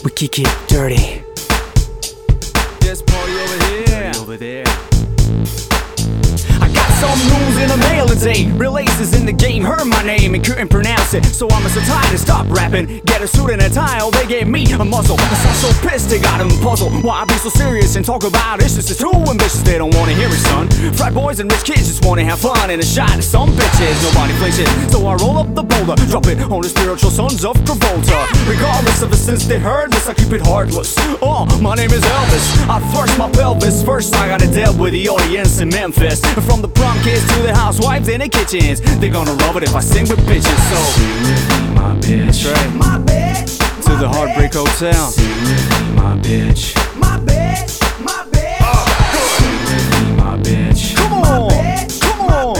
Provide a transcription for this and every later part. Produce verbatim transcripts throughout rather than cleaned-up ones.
We kick it dirty. This party over here, party over there. I got some news in the mail today. Real aces in the game heard my name and couldn't pronounce it, so I'm so tired to stop rapping. Get a suit and a tie, oh they gave me a muzzle. I sound so pissed they got them puzzled. Why I be so serious and talk about issues? It's too ambitious, they don't wanna hear it, son. Frat boys and rich kids just wanna have fun and a shot at some bitches. Nobody flinches, so I roll up the boulder, drop it on the spiritual sons of Travolta. Regardless of the sense they heard this, I keep it heartless. Oh, my name is Elvis. I thrust my pelvis. First I gotta deal with the audience in Memphis. From the prom kids to the housewives in the kitchens, they're gonna love it if I sing with bitches. So sing with me, my bitch. That's right. My bitch. To the Heartbreak Hotel. Sing with me, my bitch. My bitch. My bitch. Sing with me, my bitch. Come on, come on.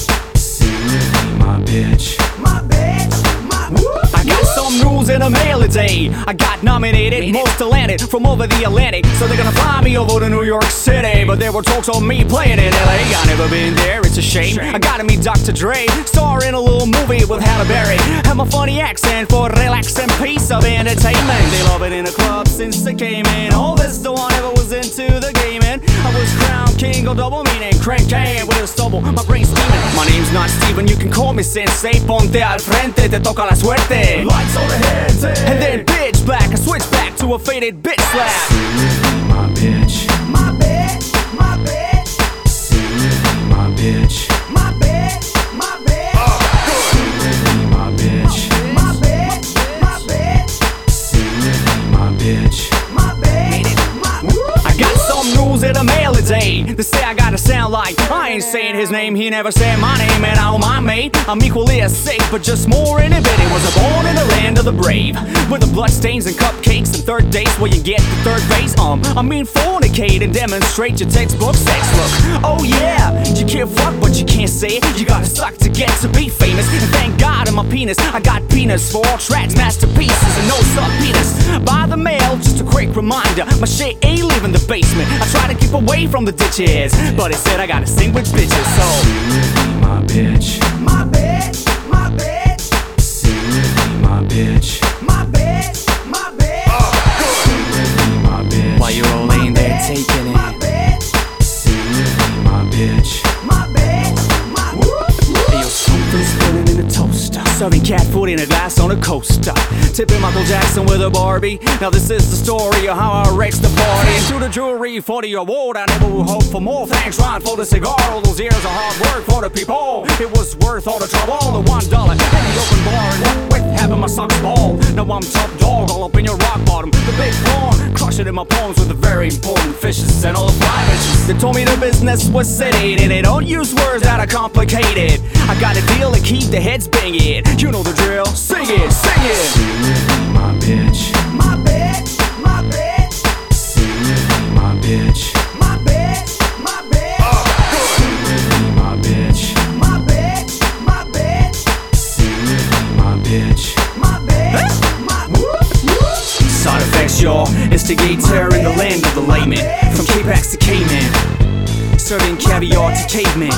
Sing with me, my bitch. My bitch. My bitch. I got some news in the mail today. I got nominated most talented from over the Atlantic, so they're gonna fly me over to New York City. But there were talks on me playing in L A. I never been there, it's a shame. I gotta meet Doctor Dre, star in a little movie with Halle Berry. Have my funny accent for relax and piece of entertainment. They love it in the club since they came in. All this though I never was into the gaming. I was crowned king of double meaning, crank can with a stubble, my brain's steaming. My name's not Steven, you can call me Sensei. Ponte al frente, te toca la suerte. Lights on the head. And then bitch black, I switch back to a faded bitch slap. Sing with me, my bitch. My bitch. My bitch. Sing with me, my bitch. My bitch. My bitch. Sing with me, my bitch. My bitch. My bitch. Sing with me, my bitch. My bitch. My bitch. I got some news in the mail today. They say I gotta sound like I ain't saying his name, he never said my name, and I don't mind, mate. I'm equally as sick, but just more inhibited. Was I born in the land of the brave, with the bloodstains and cupcakes and third dates where you get the third base. Um, I mean fornicate and demonstrate your textbook sex look. Oh yeah, you can't fuck but you can't say it. You gotta suck to get to be famous. And thank God in my penis, I got penis for all tracks, masterpieces, and no sub-penis. By the mail, just a quick reminder, my shit ain't leaving the basement. I try to keep away from the ditches, but it said I gotta sing with bitches. So Sing with me, my bitch. My bitch. My bitch. Sing with me, my bitch. My bitch. My bitch. Sing with me, my bitch. while you're all laying there taking My it, bitch. Sing with me, my bitch. My bitch. My bitch. hey, yo, something's spinning in a toaster, serving cat food in a glass on a coaster, tipping Michael Jackson with a Barbie. Now this is the story of how I wrecked the party. To the jury for the award, I never will hope for more. Thanks Ron for the cigar, all those years of hard work for the people. It was worth all the trouble, the one dollar in the open bar, and with having my socks ball. Now I'm top dog, all up in your rock bottom. The big prawn, crushing in my poems with the very important fishes and all the fly bitches. They told me the business was sedated, they don't use words that are complicated. I got a deal to keep the heads banging. You know the drill, sing it, sing it. Sing with me, my bitch. My bitch. My bitch. Sing with me, my bitch. My bitch. My bitch. Sing with me, my bitch. My bitch. My bitch. Sing with me, my bitch. My bitch. My bitch. Side effects, y'all. Instigate terror in the land of the layman. From K-Pax to Cayman, serving caviar to cavemen.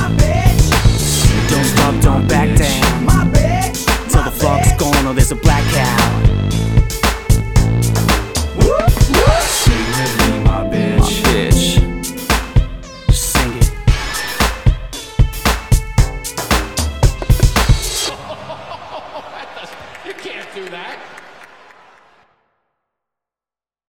Don't stop, don't back down, My bitch. till the flock's gone or there's a black cow.